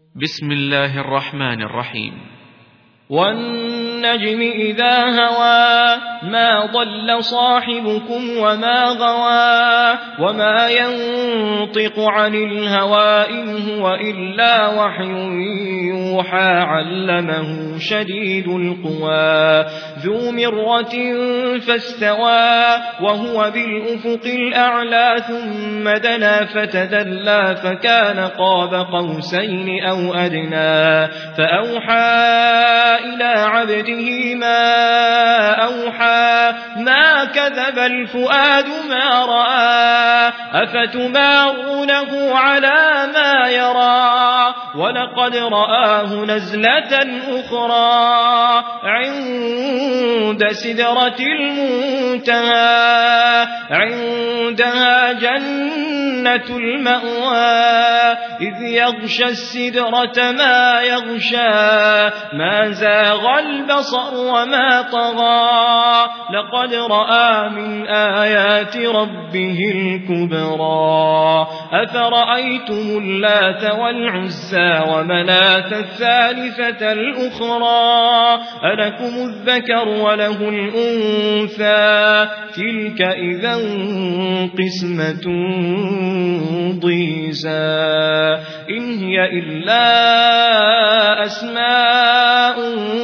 بسم الله الرحمن الرحيم. والنجم إذا هوى ما ضل صاحبكم وما غوى وما ينطق عن الهوى إن هو إلا وحي يوحى علمه شديد القوى ذو مرة فاستوى وهو بالأفق الأعلى ثم دنا فتدلى فكان قاب قوسين أو أدنى فأوحى إلى عبده ما أوحى ما كذب الفؤاد ما رأى أفتمارونه على ما يرى ولقد رآه نزلة أخرى عند سدرة المنتهى عندها جنة المأوى إذ يغشى السدرة ما يغشى ما زاغ البصر وما طغى لقد رأى من آيات ربه الكبرى أفرأيتم اللات والعزى ومناة الثالثة الأخرى ألكم الذكر وله الأنثى تلك إذا قسمة ضيزى إن هي إلا أسماء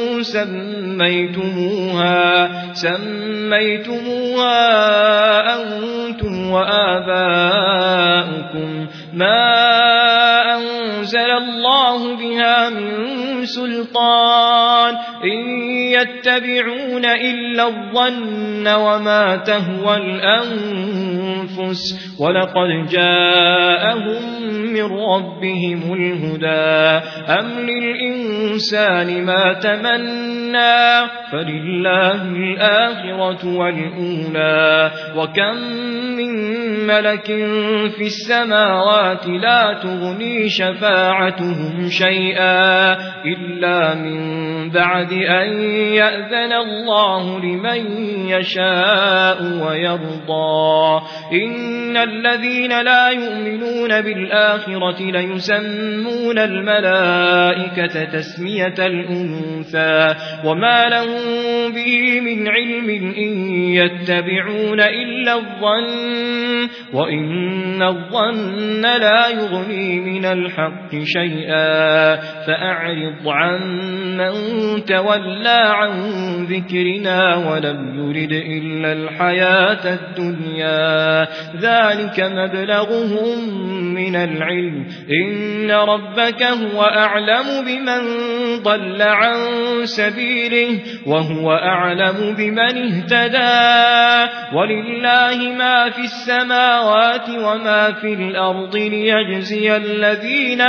سميتموها أنتم وآباؤكم ما أنزل الله بها من سلطان إن يتبعون إلا الظن وما تهوى الأنفس ولقد جاءهم من ربهم الهدى أم للإنسان ما تمنى فلله الآخرة والأولى وكم من ملك في السماوات لا تغني شفاعتهم شيئا إلا من بعد أن يأذن الله لمن يشاء ويرضى إن الذين لا يؤمنون بالآخرة ليسمون الملائكة تسمية الأنثى وما لهم به من علم إن يتبعون إلا الظن وإن الظن لا يغني من الحق شيئا فأعرض عن من تولى عن ذكرنا ولم يرد إلا الحياة الدنيا ذلك مبلغهم من العلم إن ربك هو أعلم بمن ضل عن سبيله وهو أعلم بمن اهتدى ولله ما في السماوات وما في الأرض ليجزي الذين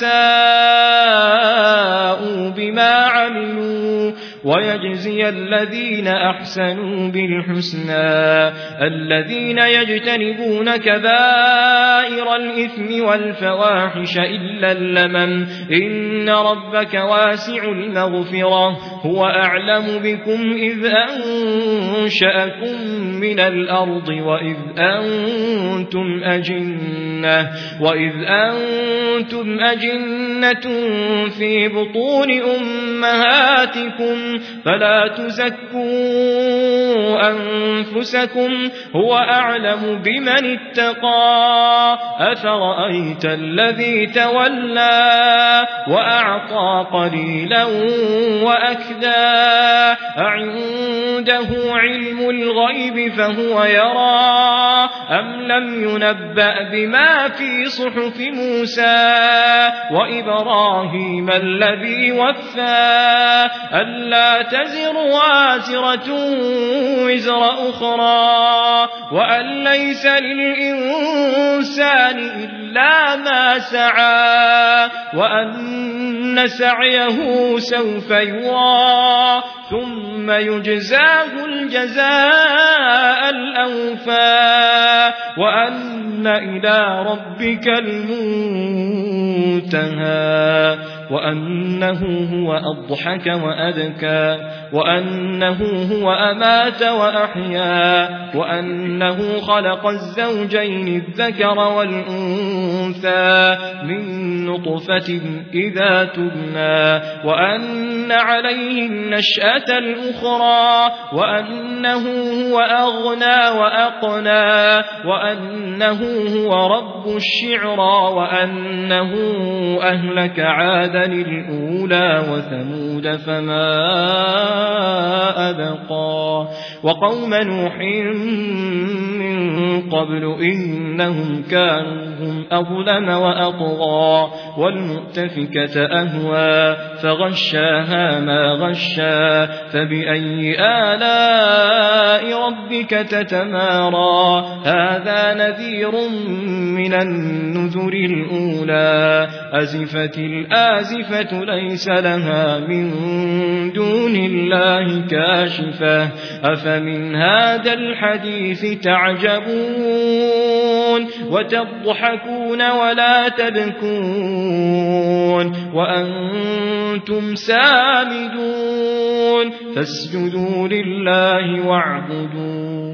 أساءوا بما عملوا ويجزي الذين أحسنوا بالحسنى الذين يجتنبون كبائر الإثم والفواحش إلا اللمم إن ربك واسع المغفرة هو أعلم بكم إذ أنشأكم من الأرض وإذ أنتم أجنة في بطون أمهاتكم فلا تزكوا أنفسكم هو أعلم بمن اتقى أفرأيت الذي تولى وأعطى قليلا وأكدى أعنده علم الغيب فهو يرى أم لم ينبأ بما في صحف موسى وإبراهيم الذي وفى ألا تزر وازرة وزر أخرى وأن ليس للإنسان إلا ما سعى وأن سعيه سوف يرى ثم يجزاه الجزاء الأوفى وأن إلى ربك المنتهى المنتهى وأنه هو أضحك وأبكى وأنه هو أمات وأحيا وأنه خلق الزوجين الذكر والأنثى من نطفة إذا تبنى وأن عليه النشأة الأخرى وأنه هو أغنى وأقنى وأنه هو رب الشعرى وأنه أهلك عادا الأولى وثمود فما أبقى وقوم نوح من قبل إنهم كانوا هم أظلم وأطغى والمؤتفكة أهوى فغشاها ما غشا فبأي آلاء ربك تتمارى هذا نذير من النذر الأولى أزفت الآزفة ليس لها من دون الله كاشفة أفمن هذا الحديث تعجبون وتضحكون ولا تبكون وأنتم سامدون فاسجدوا لله واعبدون